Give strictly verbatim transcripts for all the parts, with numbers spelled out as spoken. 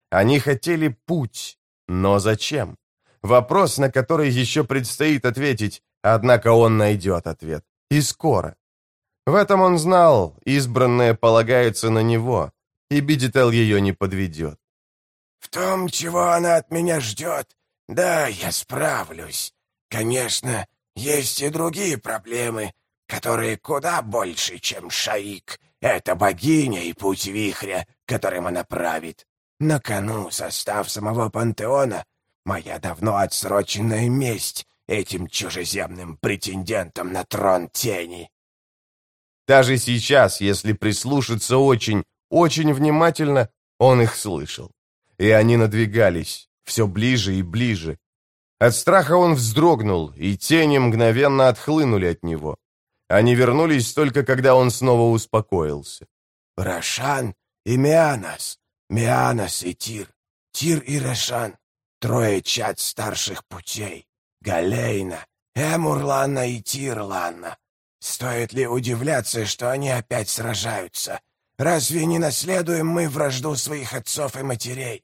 Они хотели путь, но зачем? Вопрос, на который еще предстоит ответить, однако он найдет ответ. И скоро. В этом он знал, избранное полагается на него, и Бидител ее не подведет. «В том, чего она от меня ждет, да, я справлюсь. Конечно, есть и другие проблемы, которые куда больше, чем Шаик. Это богиня и путь вихря, которым она правит. На кону состав самого пантеона, моя давно отсроченная месть этим чужеземным претендентам на трон тени». Даже сейчас, если прислушаться очень, очень внимательно, он их слышал. И они надвигались, все ближе и ближе. От страха он вздрогнул, и тени мгновенно отхлынули от него. Они вернулись только когда он снова успокоился. «Рошан и Мианос, Мианос и Тир, Тир и Рошан, трое чад старших путей, Галейна, Эмурланна и Тирланна. Стоит ли удивляться, что они опять сражаются? Разве не наследуем мы вражду своих отцов и матерей?»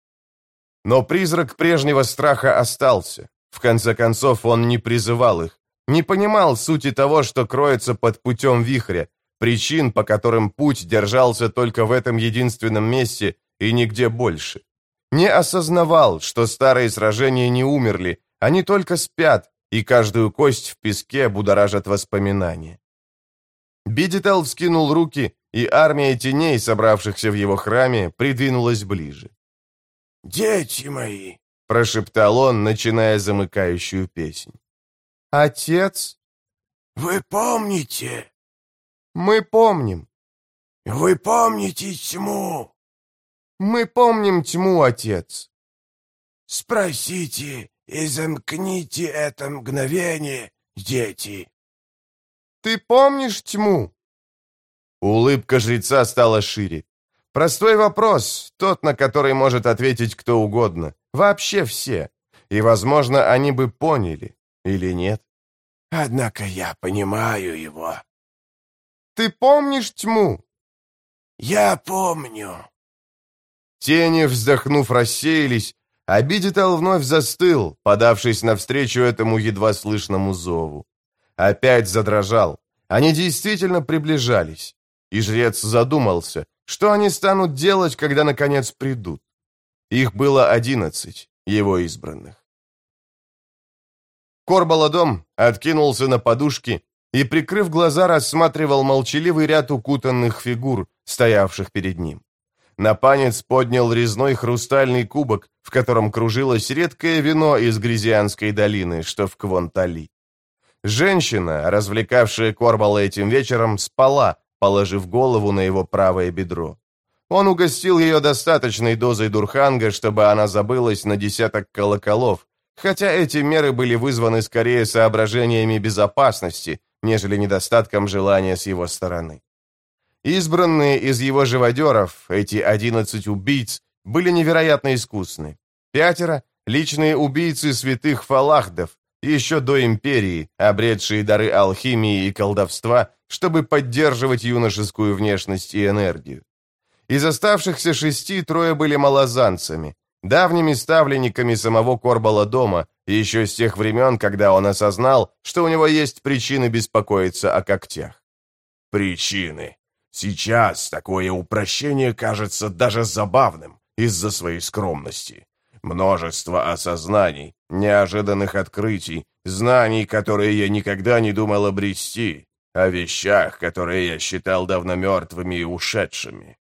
Но призрак прежнего страха остался. В конце концов, он не призывал их, не понимал сути того, что кроется под путем вихря, причин, по которым путь держался только в этом единственном месте и нигде больше. Не осознавал, что старые сражения не умерли, они только спят, и каждую кость в песке будоражат воспоминания. Бидител вскинул руки, и армия теней, собравшихся в его храме, придвинулась ближе. «Дети мои!» — прошептал он, начиная замыкающую песнь. «Отец?» «Вы помните?» «Мы помним». «Вы помните тьму?» «Мы помним тьму, отец». «Спросите и замкните это мгновение, дети». «Ты помнишь тьму?» Улыбка жреца стала шире. Простой вопрос, тот, на который может ответить кто угодно. Вообще все. И, возможно, они бы поняли. Или нет? «Однако я понимаю его». «Ты помнишь тьму?» «Я помню». Тени, вздохнув, рассеялись, а Бидител вновь застыл, подавшись навстречу этому едва слышному зову. Опять задрожал. Они действительно приближались. И жрец задумался, что они станут делать, когда, наконец, придут. Их было одиннадцать, его избранных. Корбаладом откинулся на подушки и, прикрыв глаза, рассматривал молчаливый ряд укутанных фигур, стоявших перед ним. Напанец поднял резной хрустальный кубок, в котором кружилось редкое вино из Гризианской долины, что в Квонтали. Женщина, развлекавшая Корбала этим вечером, спала, положив голову на его правое бедро. Он угостил ее достаточной дозой дурханга, чтобы она забылась на десяток колоколов, хотя эти меры были вызваны скорее соображениями безопасности, нежели недостатком желания с его стороны. Избранные из его живодеров, эти одиннадцать убийц, были невероятно искусны. Пятеро — личные убийцы святых фалахдов, еще до империи, обретшие дары алхимии и колдовства, чтобы поддерживать юношескую внешность и энергию. Из оставшихся шести трое были малозанцами, давними ставленниками самого Корбаладома, еще с тех времен, когда он осознал, что у него есть причины беспокоиться о когтях. «Причины. Сейчас такое упрощение кажется даже забавным из-за своей скромности. Множество осознаний, неожиданных открытий, знаний, которые я никогда не думал обрести, о вещах, которые я считал давно мертвыми и ушедшими».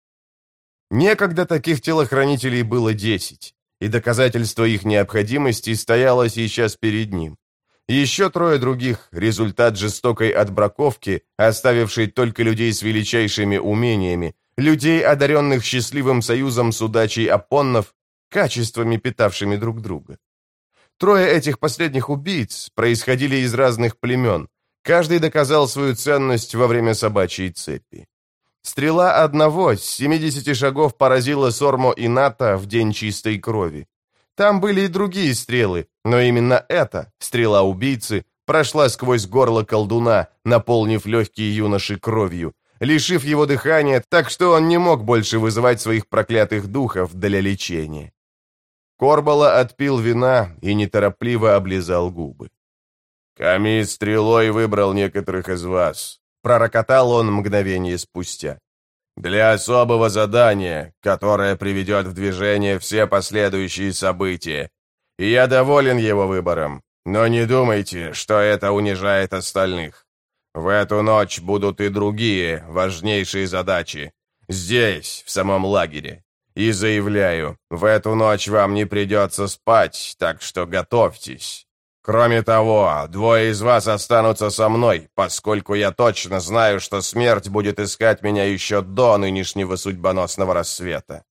Некогда таких телохранителей было десять, и доказательство их необходимости стояло сейчас перед ним. Еще трое других – результат жестокой отбраковки, оставившей только людей с величайшими умениями, людей, одаренных счастливым союзом с удачей апоннов, качествами, питавшими друг друга. Трое этих последних убийц происходили из разных племен, каждый доказал свою ценность во время собачьей цепи. Стрела одного с семидесяти шагов поразила Сормо и Ната в день чистой крови. Там были и другие стрелы, но именно эта, стрела убийцы, прошла сквозь горло колдуна, наполнив легкие юноши кровью, лишив его дыхания, так что он не мог больше вызывать своих проклятых духов для лечения. Корбала отпил вина и неторопливо облизал губы. «Камис стрелой выбрал некоторых из вас», — пророкотал он мгновение спустя. «Для особого задания, которое приведет в движение все последующие события. И я доволен его выбором, но не думайте, что это унижает остальных. В эту ночь будут и другие важнейшие задачи. Здесь, в самом лагере. И заявляю, в эту ночь вам не придется спать, так что готовьтесь. Кроме того, двое из вас останутся со мной, поскольку я точно знаю, что смерть будет искать меня еще до нынешнего судьбоносного рассвета.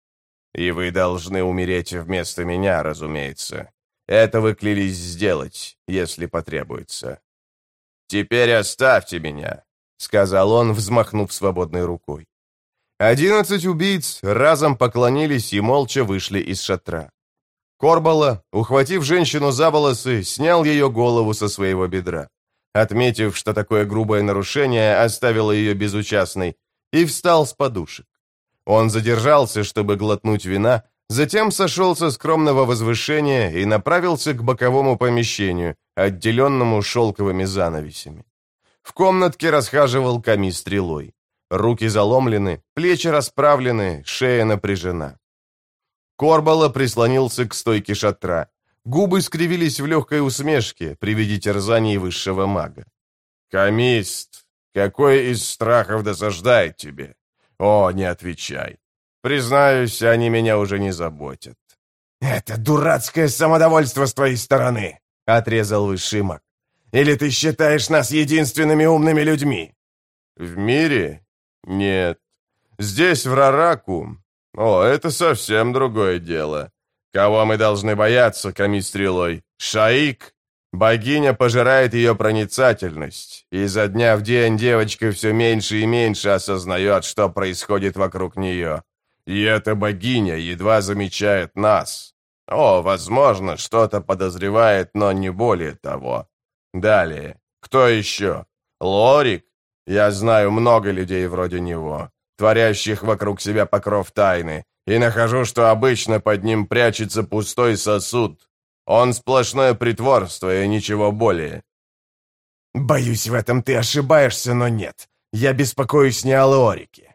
И вы должны умереть вместо меня, разумеется. Это вы клялись сделать, если потребуется. Теперь оставьте меня», — сказал он, взмахнув свободной рукой. Одиннадцать убийц разом поклонились и молча вышли из шатра. Корбала, ухватив женщину за волосы, снял ее голову со своего бедра, отметив, что такое грубое нарушение оставило ее безучастной, и встал с подушек. Он задержался, чтобы глотнуть вина, затем сошел со скромного возвышения и направился к боковому помещению, отделенному шелковыми занавесями. В комнатке расхаживал Камис стрелой. Руки заломлены, плечи расправлены, шея напряжена. Корбала прислонился к стойке шатра. Губы скривились в легкой усмешке при виде терзаний высшего мага. «Камист, какой из страхов досаждает тебе? О, не отвечай. Признаюсь, они меня уже не заботят». «Это дурацкое самодовольство с твоей стороны», — отрезал высший маг. «Или ты считаешь нас единственными умными людьми?» «В мире? Нет. Здесь, в Рараку. О, это совсем другое дело. Кого мы должны бояться, Камис стрелой? Шаик? Богиня пожирает ее проницательность, и изо дня в день девочка все меньше и меньше осознает, что происходит вокруг нее. И эта богиня едва замечает нас. О, возможно, что-то подозревает, но не более того. Далее. Кто еще? Лорик? Я знаю много людей вроде него, творящих вокруг себя покров тайны, и нахожу, что обычно под ним прячется пустой сосуд. Он сплошное притворство и ничего более». «Боюсь, в этом ты ошибаешься, но нет. Я беспокоюсь не о Лорике».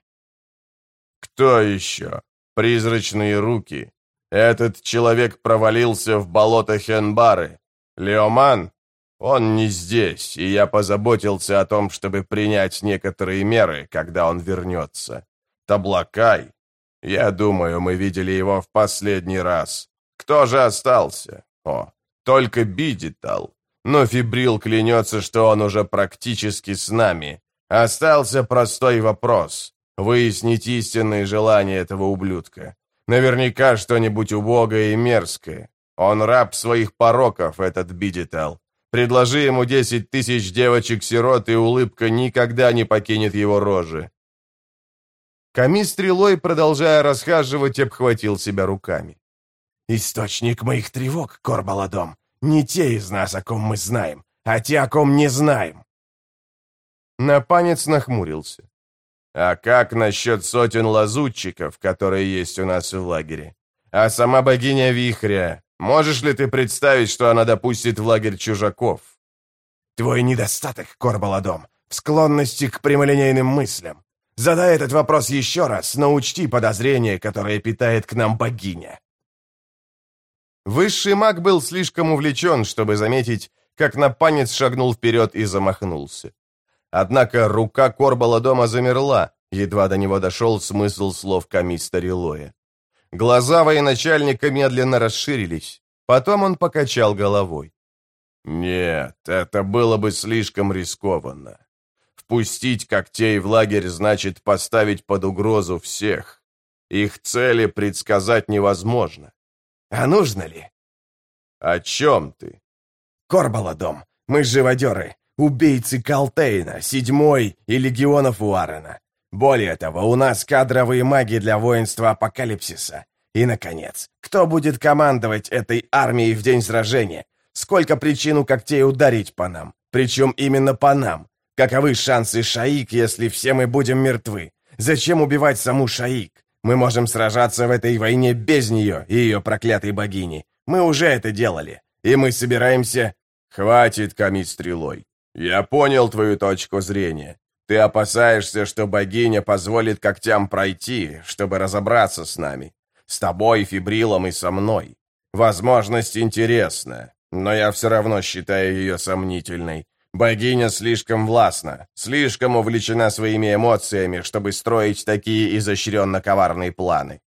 «Кто еще? Призрачные руки. Этот человек провалился в болото Хенбары. Леоман? Он не здесь, и я позаботился о том, чтобы принять некоторые меры, когда он вернется. Таблакай? Я думаю, мы видели его в последний раз. Кто же остался? О, только Бидитал. Но Фибрил клянется, что он уже практически с нами. Остался простой вопрос. Выяснить истинные желания этого ублюдка. Наверняка что-нибудь убогое и мерзкое. Он раб своих пороков, этот Бидитал. Предложи ему десять тысяч девочек-сирот, и улыбка никогда не покинет его рожи. Камис стрелой, продолжая расхаживать, обхватил себя руками. «Источник моих тревог, Корбаладом, не те из нас, о ком мы знаем, а те, о ком не знаем». Напанец нахмурился. «А как насчет сотен лазутчиков, которые есть у нас в лагере? А сама богиня Вихря? Можешь ли ты представить, что она допустит в лагерь чужаков?» «Твой недостаток, Корбаладом, в склонности к прямолинейным мыслям. Задай этот вопрос еще раз, но учти подозрение, которое питает к нам богиня». Высший маг был слишком увлечен, чтобы заметить, как напанец шагнул вперед и замахнулся. Однако рука Корбаладома замерла, едва до него дошел смысл слов Камис Тарилоя. Глаза военачальника медленно расширились, потом он покачал головой. «Нет, это было бы слишком рискованно. Впустить когтей в лагерь значит поставить под угрозу всех. Их цели предсказать невозможно». «А нужно ли?» «О чем ты?» «Корбаладом, мы живодеры, убийцы Калтейна, Седьмой и легионов Уаррена. Более того, у нас кадровые маги для воинства Апокалипсиса. И, наконец, кто будет командовать этой армией в день сражения? Сколько причин у когтей ударить по нам? Причем именно по нам? Каковы шансы Шаик, если все мы будем мертвы? Зачем убивать саму Шаик? Мы можем сражаться в этой войне без нее и ее проклятой богини. Мы уже это делали. И мы собираемся...» «Хватит камить стрелой. Я понял твою точку зрения. Ты опасаешься, что богиня позволит когтям пройти, чтобы разобраться с нами. С тобой, Фибрилом и со мной. Возможность интересная, но я все равно считаю ее сомнительной. Богиня слишком властна, слишком увлечена своими эмоциями, чтобы строить такие изощренно-коварные планы.